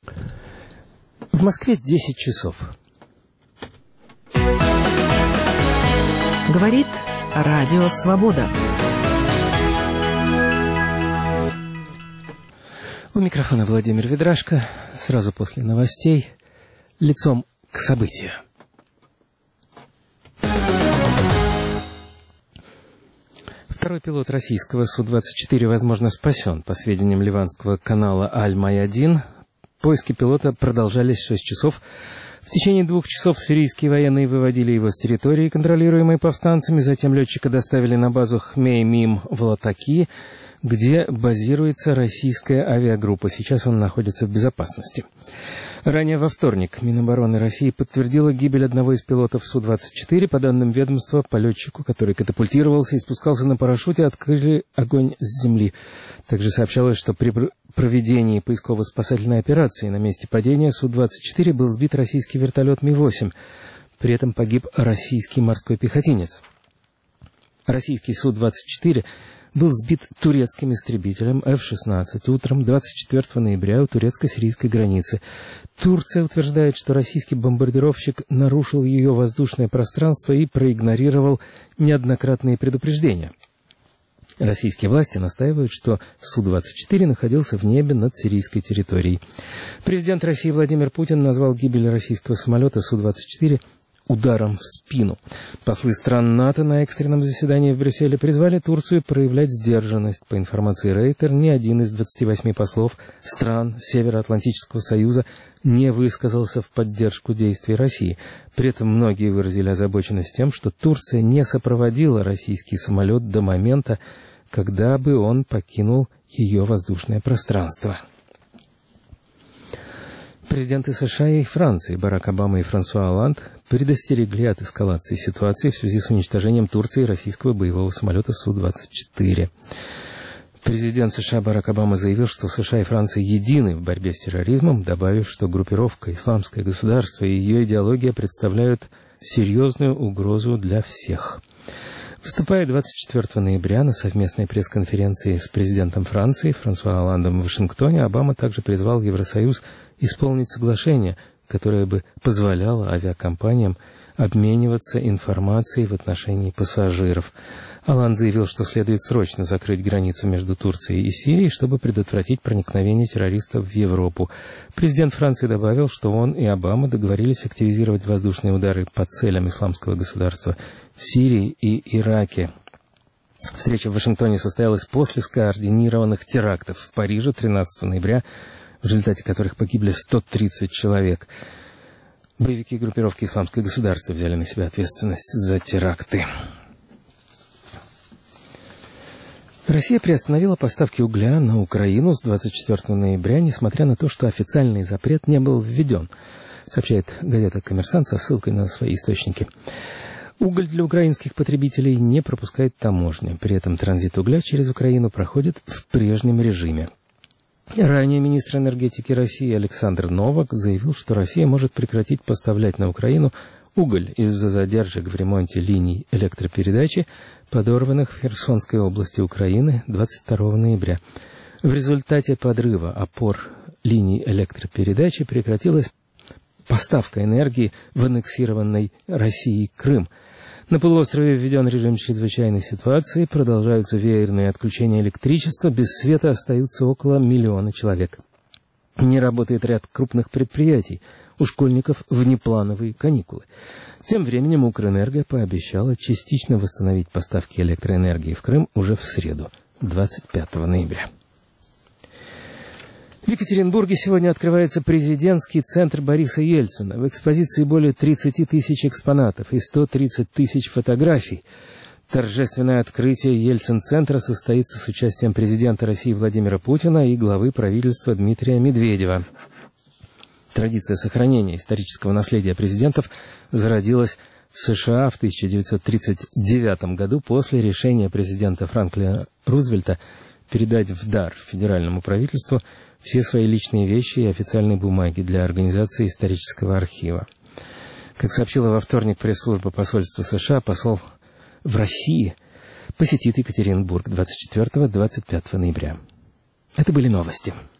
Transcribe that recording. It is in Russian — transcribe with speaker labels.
Speaker 1: В Москве 10 часов.
Speaker 2: Говорит Радио Свобода.
Speaker 1: У микрофона Владимир Ведрашко. Сразу после новостей. Лицом к событию. Второй пилот российского Су-24, возможно, спасен. По сведениям ливанского канала Аль-Майадин, поиски пилота продолжались 6 часов. В течение 2 часов сирийские военные выводили его с территории, контролируемой повстанцами. Затем летчика доставили на базу Хмеймим в Латаки, где базируется российская авиагруппа. Сейчас он находится в безопасности. Ранее во вторник Минобороны России подтвердила гибель одного из пилотов Су-24. По данным ведомства, по летчику, который катапультировался и спускался на парашюте, открыли огонь с земли. Также сообщалось, что при проведении поисково-спасательной операции на месте падения Су-24 был сбит российский вертолет Ми-8. При этом погиб российский морской пехотинец. Российский Су-24 был сбит турецким истребителем F-16 утром 24 ноября у турецко-сирийской границы. Турция утверждает, что российский бомбардировщик нарушил ее воздушное пространство и проигнорировал неоднократные предупреждения. Российские власти настаивают, что Су-24 находился в небе над сирийской территорией. Президент России Владимир Путин назвал гибель российского самолета Су-24 ударом в спину. Послы стран НАТО на экстренном заседании в Брюсселе призвали Турцию проявлять сдержанность. По информации Рейтер, ни один из 28 послов стран Североатлантического союза не высказался в поддержку действий России. При этом многие выразили озабоченность тем, что Турция не сопроводила российский самолет до момента, когда бы он покинул ее воздушное пространство. Президенты США и Франции Барак Обама и Франсуа Олланд предостерегли от эскалации ситуации в связи с уничтожением Турции российского боевого самолета Су-24. Президент США Барак Обама заявил, что США и Франция едины в борьбе с терроризмом, добавив, что группировка «Исламское государство» и ее идеология представляют серьезную угрозу для всех. Выступая 24 ноября на совместной пресс-конференции с президентом Франции Франсуа Олландом в Вашингтоне, Обама также призвал Евросоюз исполнить соглашение, которое бы позволяло авиакомпаниям обмениваться информацией в отношении пассажиров. Олланд заявил, что следует срочно закрыть границу между Турцией и Сирией, чтобы предотвратить проникновение террористов в Европу. Президент Франции добавил, что он и Обама договорились активизировать воздушные удары по целям исламского государства в Сирии и Ираке. Встреча в Вашингтоне состоялась после скоординированных терактов в Париже 13 ноября, в результате которых погибли 130 человек. Боевики группировки «Исламское государство» взяли на себя ответственность за теракты. Россия приостановила поставки угля на Украину с 24 ноября, несмотря на то, что официальный запрет не был введен, сообщает газета «Коммерсант» со ссылкой на свои источники. Уголь для украинских потребителей не пропускает таможня. При этом транзит угля через Украину проходит в прежнем режиме. Ранее министр энергетики России Александр Новак заявил, что Россия может прекратить поставлять на Украину уголь из-за задержек в ремонте линий электропередачи, подорванных в Херсонской области Украины 22 ноября. В результате подрыва опор линий электропередачи прекратилась поставка энергии в аннексированный Россией Крым. На полуострове введен режим чрезвычайной ситуации, продолжаются веерные отключения электричества, без света остаются около 1 миллиона человек. Не работает ряд крупных предприятий, у школьников внеплановые каникулы. Тем временем Укрэнерго пообещала частично восстановить поставки электроэнергии в Крым уже в среду, 25 ноября. В Екатеринбурге сегодня открывается президентский центр Бориса Ельцина. В экспозиции более 30 тысяч экспонатов и 130 тысяч фотографий. Торжественное открытие Ельцин-центра состоится с участием президента России Владимира Путина и главы правительства Дмитрия Медведева. Традиция сохранения исторического наследия президентов зародилась в США в 1939 году после решения президента Франклина Рузвельта передать в дар федеральному правительству все свои личные вещи и официальные бумаги для организации исторического архива. Как сообщила во вторник пресс-служба посольства США, посол в России посетит Екатеринбург 24-25 ноября. Это были новости.